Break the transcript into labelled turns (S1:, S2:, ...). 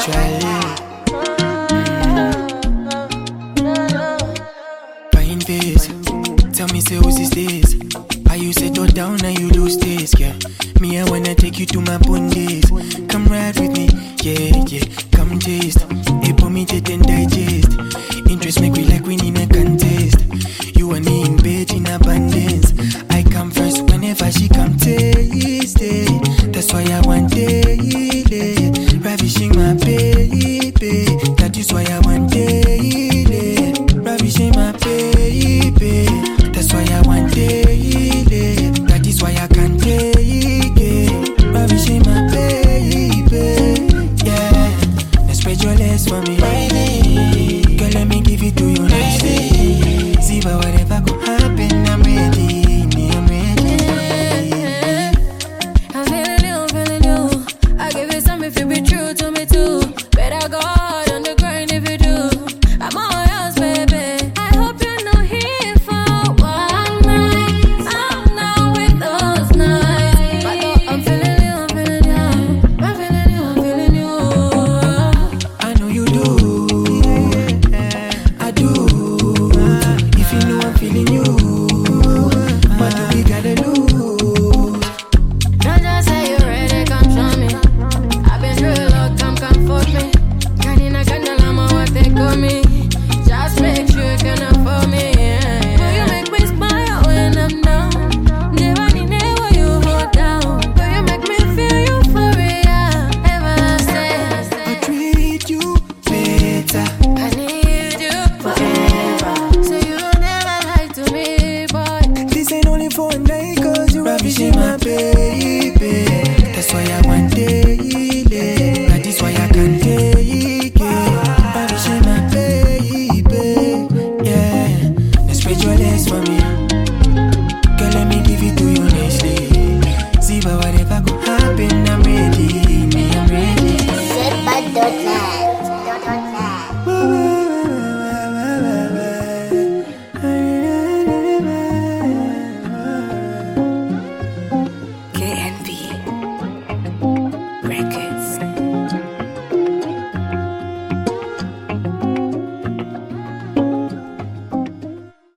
S1: actually. Fine face, tell me say who's this? Are you settle down and you lose this, yeah? Me, I wanna take you to my bundes. Come ride with me, yeah, yeah. Come taste, it put me to then digest. Interest make we like winning a contest. You and me in bed in abundance. I come first whenever she come taste it. That's why I want it, ravishing my baby. That is why I want it, ravishing my baby. That's why I want it. That is why I can't take it. Ravishing my baby. Yeah. Now spread your legs for me. Girl, let me give it to you nicely. See, but whatever could happen, I'm ready. I'm ready.
S2: I'm feeling you. I give you some if you be true to me too. Better go hard on the grind if you do. I'm all yours, baby. I hope you're not here for one night. I'm not with those nights. But though I'm feeling you, I'm feeling you. I'm feeling you, I'm feeling you.
S1: I know you do. I do. If you know I'm feeling you, what do we gotta do?
S2: Don't just say you're ready, come show me. I've been through a lot, come comfort me. Can't a candle, I'm what they call me. Just make sure you can afford me. Girl, you make me smile when I'm down. Never you hold down. Girl, you make me feel euphoria. Everlasting.
S1: I treat you better.
S2: I need you forever. So you never lie to me, boy.
S1: This ain't only for a night, cause you're ravishing my baby. That's why I want it.